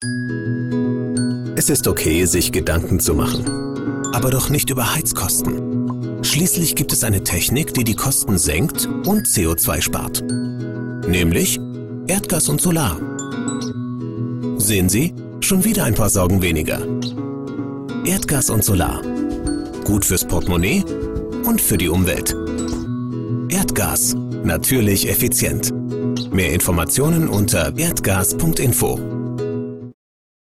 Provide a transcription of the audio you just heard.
Es ist okay, sich Gedanken zu machen, aber doch nicht über Heizkosten. Schließlich gibt es eine Technik, die die Kosten senkt und CO2 spart. Nämlich Erdgas und Solar. Sehen Sie, schon wieder ein paar Sorgen weniger. Erdgas und Solar. Gut fürs Portemonnaie und für die Umwelt. Erdgas. Natürlich effizient. Mehr Informationen unter erdgas.info.